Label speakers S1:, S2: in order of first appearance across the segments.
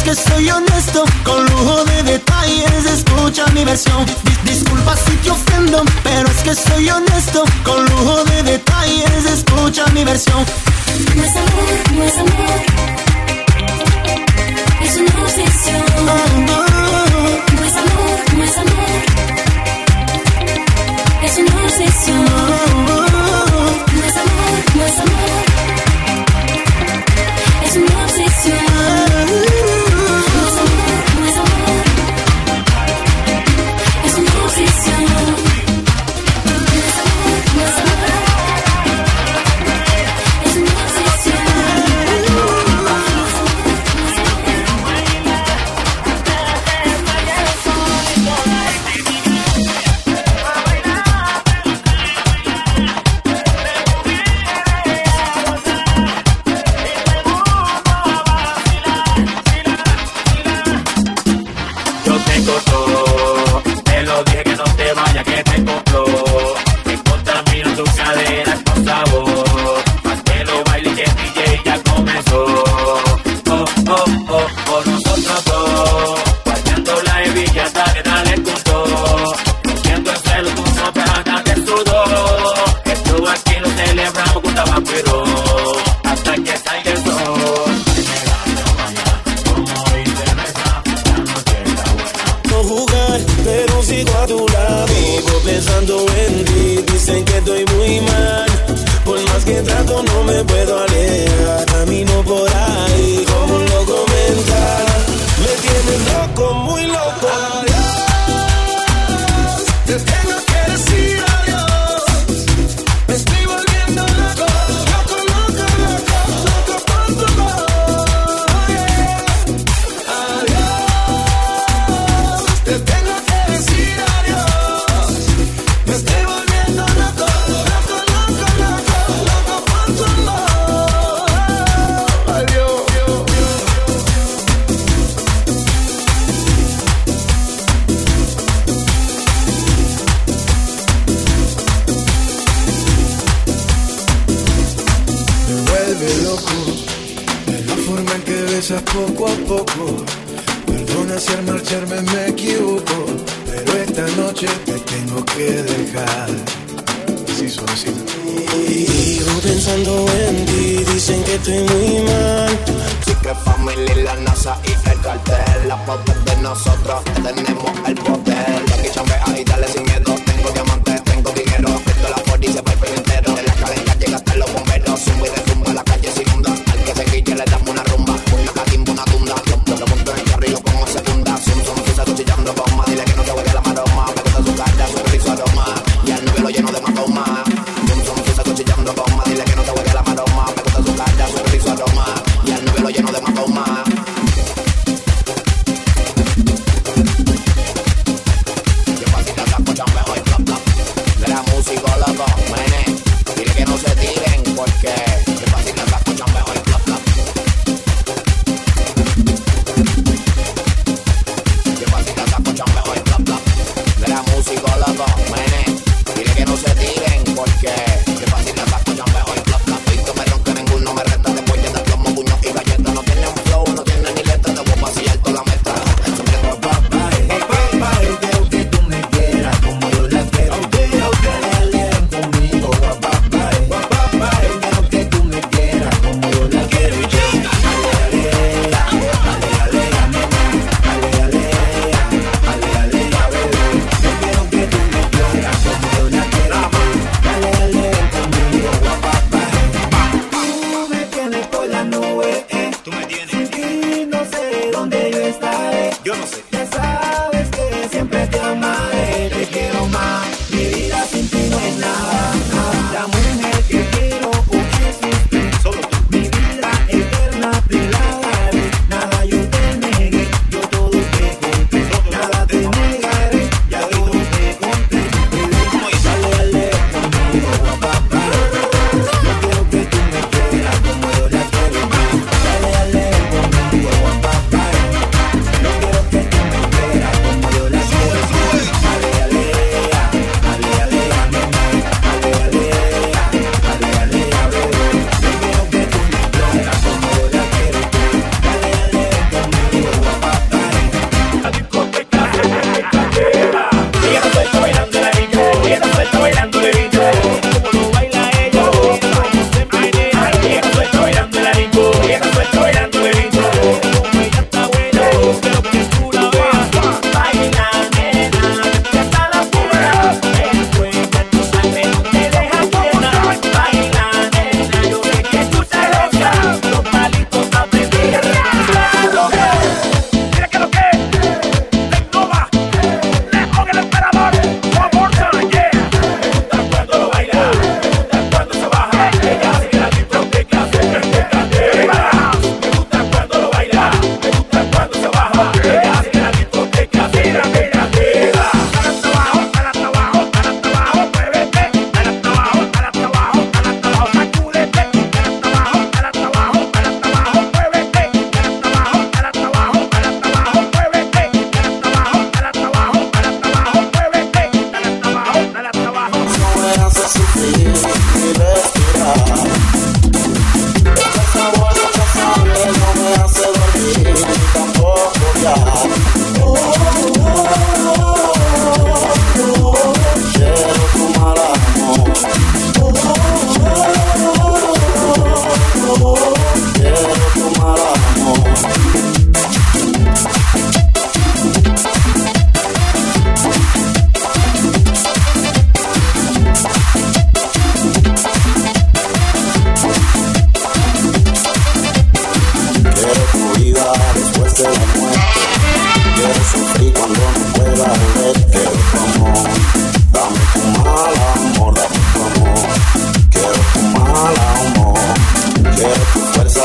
S1: que soy honesto, con lujo de detalles, escucha mi versión. Disculpa si te ofendo, pero es que soy honesto, con lujo de detalles, escucha mi versión.
S2: No es amor, no es amor, es una obsesión.
S1: No
S2: es amor, no es amor, es una obsesión. No es amor, no es amor, es una obsesión. No es amor, no es amor, es una obsesión. No es amor, no es amor, es una obsesión.
S3: Yo tengo todo, te lo dije que no te vayas, que te compró. Me contamino tu cadera con sabor. Más que lo baile que el DJ ya comenzó. Oh, oh, oh, por nosotros dos. Guardando la hebilla hasta que dale punto. Siento el celo, tú no te ganas de sudor. Esto aquí lo celebramos con tabaquero. Hasta que salga el sol.
S4: Jugar, pero sigo a tu lado. Vivo pensando en ti, dicen que estoy muy mal. Por más que trato no me puedo alejar. Camino por ahí como un loco mental. Me tienes loco, muy loco. Adiós, te tengo que decir adiós. Me estoy volviendo loco, loco, loco, loco, loco por tu amor. Adiós, te tengo que decir adiós. Me estoy volviendo loco, loco, loco, loco, loco por tu amor. Adiós. Me vuelve loco la forma en que besas poco a poco. Perdona si al marcharme me equivoco, pero esta noche te tengo que dejar. Así suavecito. Sigo pensando en ti, dicen que estoy muy mal.
S5: Secret Family, la NASA y el cartel. La poder de nosotros, tenemos el poder. Aquí chambea y dale sin miedo. Tengo diamantes, tengo dinero. Esto la policía para el país entero. De la cadena llega hasta los bomberos. Zumba y derrumba, la calle se inunda. Al que se quille le damos una rumba. Una catimba, una tunda. Yo lo monto en el carrillo como segunda. Simpson se está cuchillando bomba. Dile que no se huele la maroma. Me gusta su cara, su risa, aroma. Y al novio lo lleno de matoma. Simpson se está cuchillando bomba. Dile que no se huele la maroma. Me gusta su cara, su risa, aroma. Y al novio lo lleno de matoma.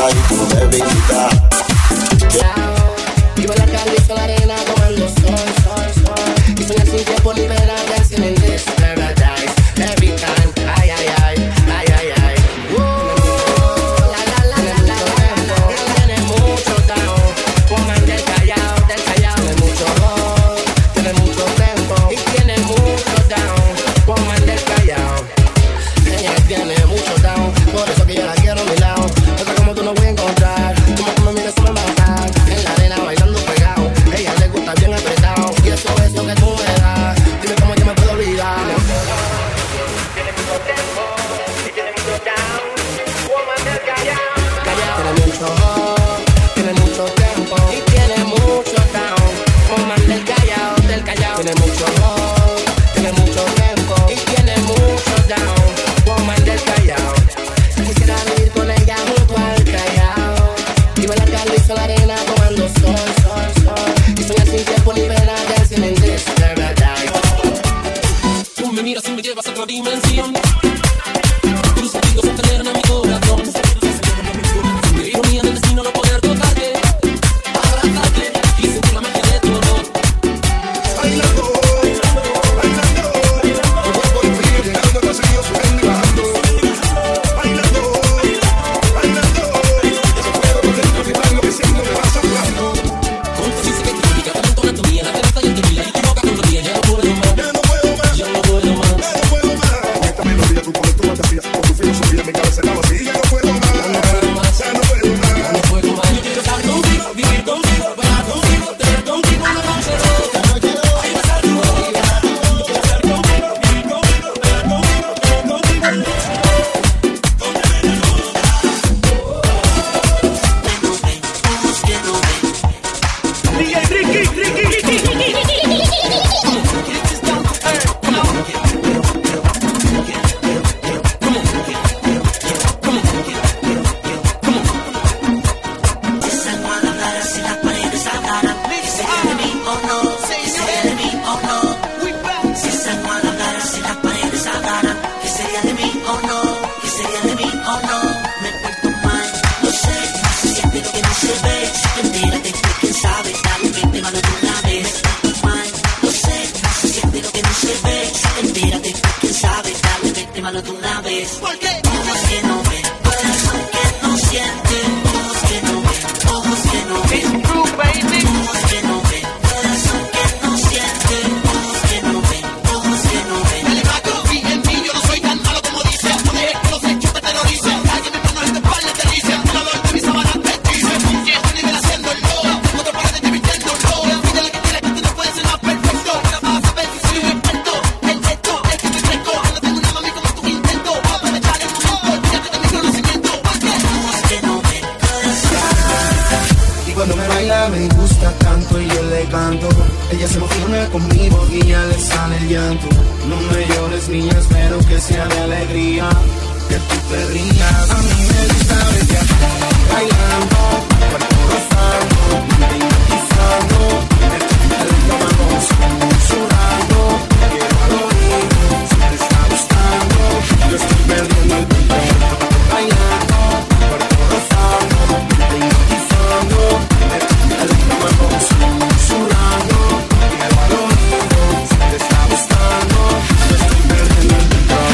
S6: ritmo de bebida.
S7: Vivo la calle, hizo la arena tomando sol. Y soñar sin tiempo ni ver a dancing in this paradise. Every time, ay, ay, ay, ay, ay, ay. Tiene mucho down, woman del Callao. Tiene mucho rock, tiene mucho tempo. Y tiene mucho down, woman del Callao. Ella tiene mucho down, por eso que yo la quiero a mi lado. Otra como tú no voy a encontrar, como tú me miras eso me va a matar. En la arena bailando pegado, ella le gusta bien apretado. Y eso es lo que tú me das, dime cómo yo me puedo olvidar.
S3: Tiene mucho tempo y tiene mucho down, woman del Callao.
S7: Tiene mucho rock, tiene mucho tempo y tiene mucho down. Woman del Callao. Tiene mucho rock, tiene mucho tempo y tiene mucho down. Woman del Callao. Quisiera vivir con ella junto al Callao. Vivo en la calle, hizo la arena tomando sol. Y soñar sin tiempo ni ver a dancing in this paradise.
S8: Tú me miras y me llevas a otra dimensión. Tus oídos entrenan a mi corazón. La ironía del destino no poder tocarte, abrazarte y sentir la magia de tu amor.
S4: Bailando, tu cuerpo de frío llegando al vacío, subiendo y bajando. Bailando, eso puedo por dentro gritar lo que siento me vas hablando.
S8: Con tu física y tu química, talento, anatomía, la cabeza y el tequila y tu boca con rodilla. Ya no puedo más, ya no puedo más.
S4: Con esta melodía tú pones tu fantasía, con tu filosofía mi cabeza está vacía. Ya no puedo más, ya no puedo más.
S8: No puedo más. Yo quiero estar contigo, vivir contigo, bailar contigo, tener contigo una noche loca. Ay, besar tu boca. Yo quiero estar contigo, vivir contigo, bailar contigo, tener contigo.
S1: Cuando me baila me gusta tanto y yo le canto. Ella se emociona conmigo y ya le sale el llanto. No me llores niña, espero que sea de alegría, que tú te rías. A mí me gusta verte así, bailando, cuerpo rozando, mente hipnotizando. Lo vamos susurrando, quiero al oído, si te está gustando. Yo estoy perdiendo el control. Bailando, cuerpo rozando, mente hipnotizando. Susurrando, quiero al oído, si te está gustando, yo estoy perdiendo el control.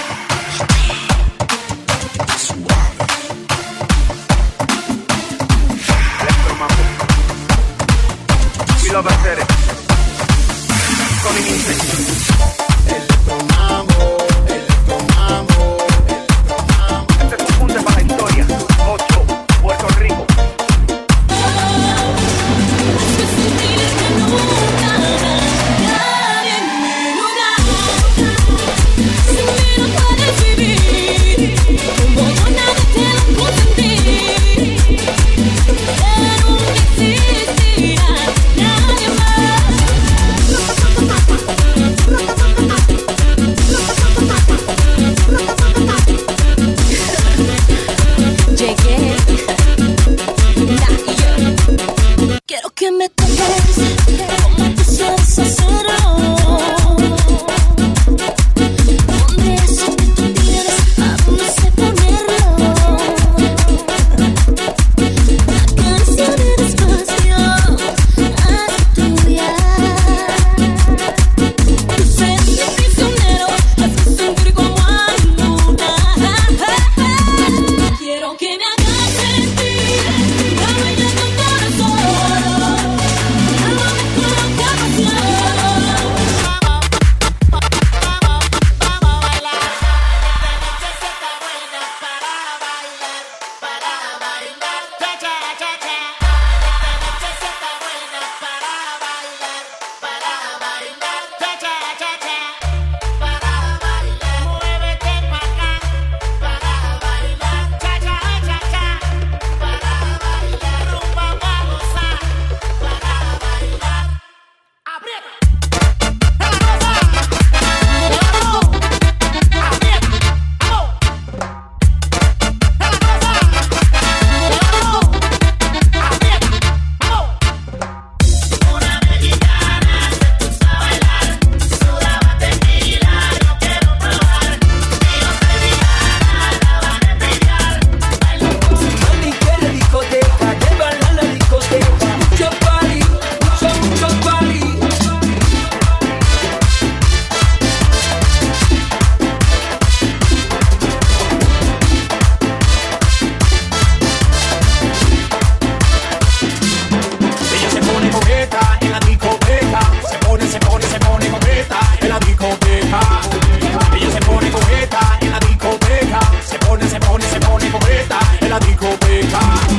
S3: Y lo va a hacer con
S1: Electromambo, electromambo, electromambo.
S3: este es un punto para la historia. 8, Puerto Rico.
S2: Quiero que me toques como tú sabes hacerlo. Donde eso que tú tienes, aún no sé ponerlo.
S6: discoteca.